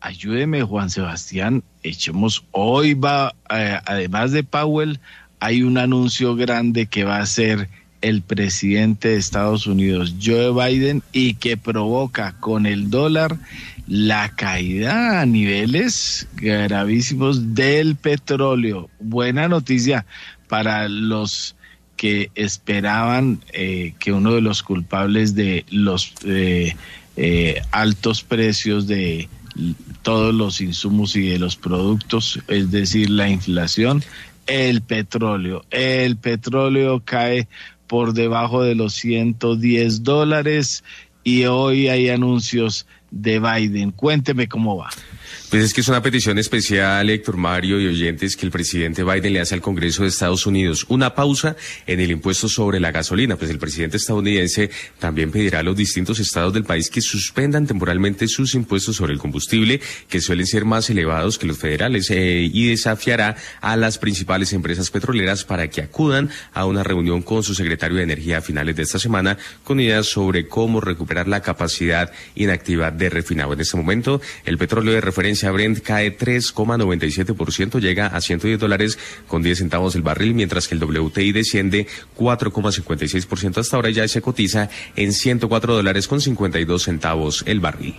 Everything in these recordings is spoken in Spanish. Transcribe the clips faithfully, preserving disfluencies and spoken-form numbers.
ayúdeme, Juan Sebastián, echemos hoy va, eh, además de Powell, hay un anuncio grande que va a hacer el presidente de Estados Unidos, Joe Biden, y que provoca con el dólar la caída a niveles gravísimos del petróleo. Buena noticia para los que esperaban eh, que uno de los culpables de los eh, eh, altos precios de todos los insumos y de los productos, es decir, la inflación, el petróleo. El petróleo cae por debajo de los ciento diez dólares y hoy hay anuncios de Biden. Cuénteme cómo va. Pues es que es una petición especial, Héctor, Mario y oyentes, que el presidente Biden le hace al Congreso de Estados Unidos una pausa en el impuesto sobre la gasolina. Pues el presidente estadounidense también pedirá a los distintos estados del país que suspendan temporalmente sus impuestos sobre el combustible, que suelen ser más elevados que los federales, eh, y desafiará a las principales empresas petroleras para que acudan a una reunión con su secretario de Energía a finales de esta semana con ideas sobre cómo recuperar la capacidad inactiva de refinado. En este momento, el petróleo de referencia Brent cae tres coma noventa y siete por ciento, llega a ciento diez dólares con diez centavos el barril, mientras que el W T I desciende cuatro coma cincuenta y seis por ciento hasta ahora y ya se cotiza en ciento cuatro dólares con cincuenta y dos centavos el barril.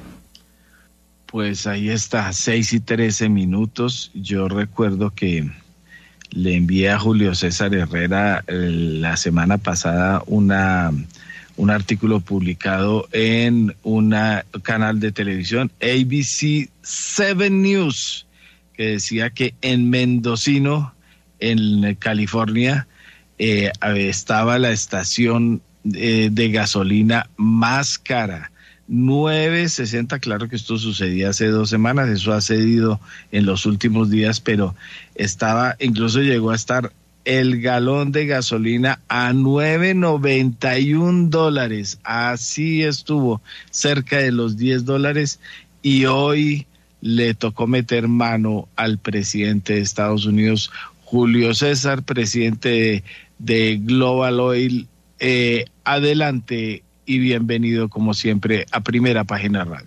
Pues ahí está, seis y trece minutos. Yo recuerdo que le envié a Julio César Herrera eh, la semana pasada una... un artículo publicado en un canal de televisión, A B C siete News, que decía que en Mendocino, en California, eh, estaba la estación eh, de gasolina más cara, nueve sesenta. Claro que esto sucedía hace dos semanas, eso ha cedido en los últimos días, pero estaba, incluso llegó a estar el galón de gasolina a nueve noventa y un dólares, así estuvo, cerca de los diez dólares, y hoy le tocó meter mano al presidente de Estados Unidos, Julio César, presidente de, de Global Oil. Eh, adelante y bienvenido como siempre a Primera Página Radio.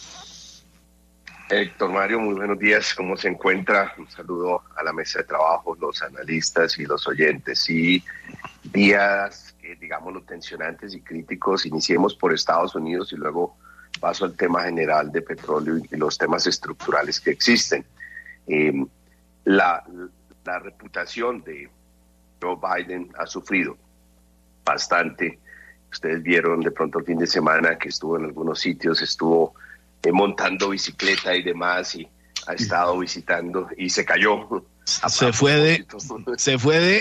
Héctor, Mario, muy buenos días. ¿Cómo se encuentra? Un saludo a la mesa de trabajo, los analistas y los oyentes. Y días, eh, digámoslo, tensionantes y críticos. Iniciemos por Estados Unidos y luego paso al tema general de petróleo y los temas estructurales que existen. Eh, la, la reputación de Joe Biden ha sufrido bastante. Ustedes vieron de pronto el fin de semana que estuvo en algunos sitios, estuvo Eh, montando bicicleta y demás, y ha estado visitando y se cayó. Se fue de... Se fue de...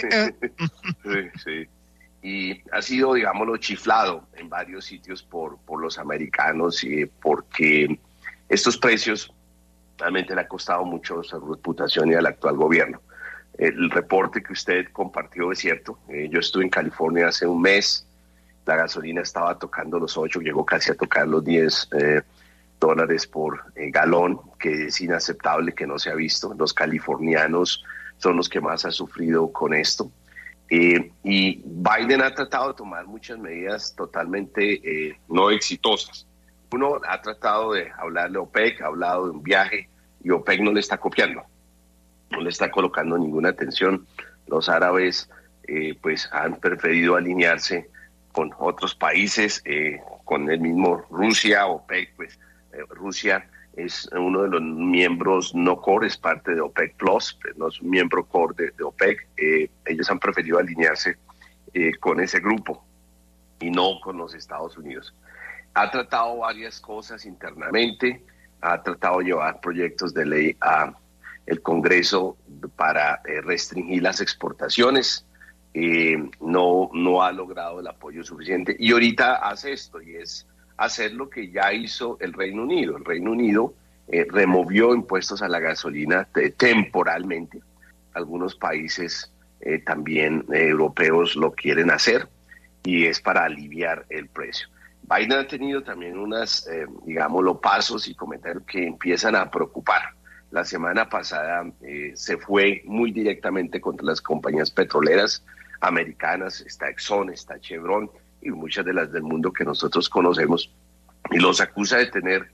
sí, sí. Y ha sido, digámoslo, chiflado en varios sitios por, por los americanos, y porque estos precios realmente le ha costado mucho su reputación y al actual gobierno. El reporte que usted compartió es cierto. Eh, yo estuve en California hace un mes, la gasolina estaba tocando los ocho, llegó casi a tocar los diez eh, dólares por eh, galón, que es inaceptable, que no se ha visto. Los californianos son los que más han sufrido con esto. Eh, y Biden ha tratado de tomar muchas medidas totalmente eh, no exitosas. Uno ha tratado de hablarle a OPEC, ha hablado de un viaje, y OPEC no le está copiando, no le está colocando ninguna atención. Los árabes eh, pues han preferido alinearse con otros países, eh, con el mismo Rusia. OPEC, pues Rusia es uno de los miembros no core, es parte de OPEC Plus, no es un miembro core de, de OPEC. Eh, ellos han preferido alinearse eh, con ese grupo y no con los Estados Unidos. Ha tratado varias cosas internamente, ha tratado de llevar proyectos de ley a el Congreso para eh, restringir las exportaciones. Eh, no, no ha logrado el apoyo suficiente, y ahorita hace esto, y es hacer lo que ya hizo el Reino Unido. El Reino Unido eh, removió impuestos a la gasolina eh, temporalmente. Algunos países eh, también eh, europeos lo quieren hacer, y es para aliviar el precio. Biden ha tenido también unas, eh, digámoslo, pasos y comentarios que empiezan a preocupar. La semana pasada eh, se fue muy directamente contra las compañías petroleras americanas, está Exxon, está Chevron, y muchas de las del mundo que nosotros conocemos, y los acusa de tener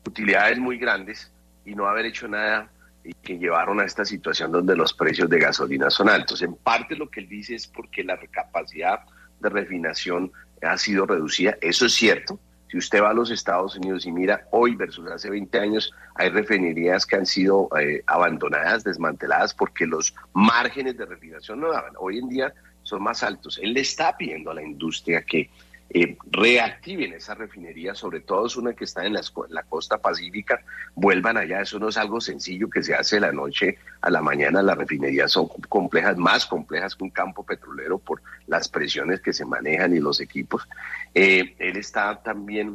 utilidades muy grandes y no haber hecho nada y que llevaron a esta situación donde los precios de gasolina son altos. En parte lo que él dice es porque la capacidad de refinación ha sido reducida. Eso es cierto. Si usted va a los Estados Unidos y mira hoy versus hace veinte años, hay refinerías que han sido eh, abandonadas, desmanteladas, porque los márgenes de refinación no daban. Hoy en día son más altos. Él le está pidiendo a la industria que eh, reactiven esa refinería, sobre todo es una que está en la, en la costa pacífica, vuelvan allá. Eso no es algo sencillo que se hace de la noche a la mañana. Las refinerías son complejas, más complejas que un campo petrolero por las presiones que se manejan y los equipos. Eh, él está también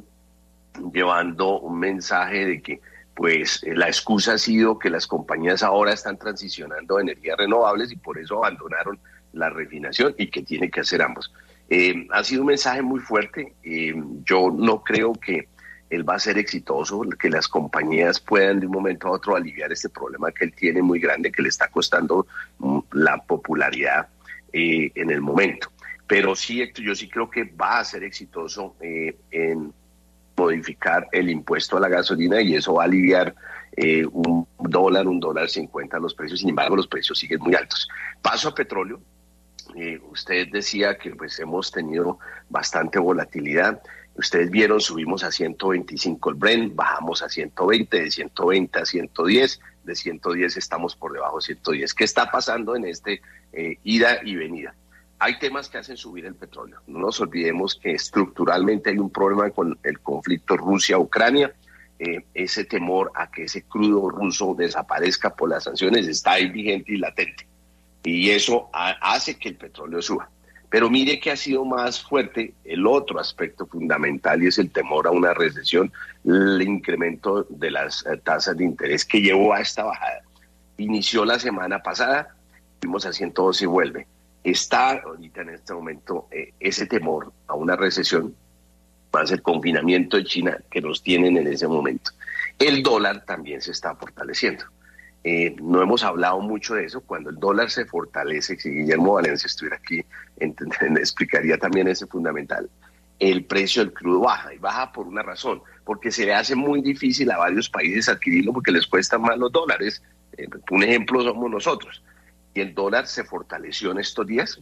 llevando un mensaje de que pues eh, la excusa ha sido que las compañías ahora están transicionando a energías renovables y por eso abandonaron la refinación y que tiene que hacer ambos. Eh, ha sido un mensaje muy fuerte. Eh, yo no creo que él va a ser exitoso, que las compañías puedan de un momento a otro aliviar este problema que él tiene muy grande, que le está costando mm, la popularidad eh, en el momento. Pero sí, Héctor, yo sí creo que va a ser exitoso eh, en modificar el impuesto a la gasolina y eso va a aliviar eh, un dólar, un dólar cincuenta los precios. Sin embargo, los precios siguen muy altos. Paso a petróleo. Eh, usted decía que pues hemos tenido bastante volatilidad. Ustedes vieron, subimos a ciento veinticinco el Brent, bajamos a ciento veinte, de ciento veinte a ciento diez, de ciento diez estamos por debajo de ciento diez. ¿Qué está pasando en este eh, ida y venida? Hay temas que hacen subir el petróleo. No nos olvidemos que estructuralmente hay un problema con el conflicto Rusia-Ucrania. Eh, ese temor a que ese crudo ruso desaparezca por las sanciones está ahí vigente y latente. Y eso ha, hace que el petróleo suba. Pero mire que ha sido más fuerte el otro aspecto fundamental y es el temor a una recesión, el incremento de las eh, tasas de interés que llevó a esta bajada. Inició la semana pasada, fuimos a ciento doce y vuelve. Está ahorita en este momento eh, ese temor a una recesión, más el confinamiento de China que nos tienen en ese momento. El dólar también se está fortaleciendo. Eh, no hemos hablado mucho de eso. Cuando el dólar se fortalece, si Guillermo Valencia estuviera aquí, ent- explicaría también ese fundamental. El precio del crudo baja, y baja por una razón, porque se le hace muy difícil a varios países adquirirlo porque les cuestan más los dólares. Eh, un ejemplo somos nosotros. Y el dólar se fortaleció en estos días.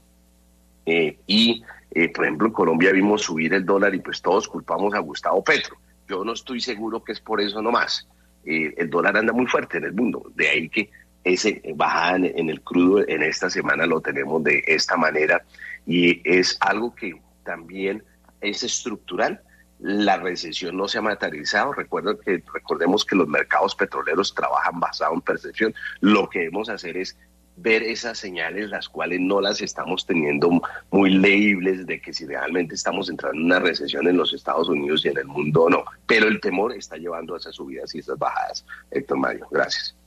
Eh, y, eh, por ejemplo, en Colombia vimos subir el dólar y pues todos culpamos a Gustavo Petro. Yo no estoy seguro que es por eso nomás. Eh, el dólar anda muy fuerte en el mundo, de ahí que ese bajada en, en el crudo en esta semana lo tenemos de esta manera y es algo que también es estructural. La recesión no se ha materializado. Recuerdo que, recordemos que los mercados petroleros trabajan basado en percepción. Lo que debemos hacer es ver esas señales, las cuales no las estamos teniendo muy leíbles de que si realmente estamos entrando en una recesión en los Estados Unidos y en el mundo o no. Pero el temor está llevando a esas subidas y esas bajadas. Héctor Mario, gracias.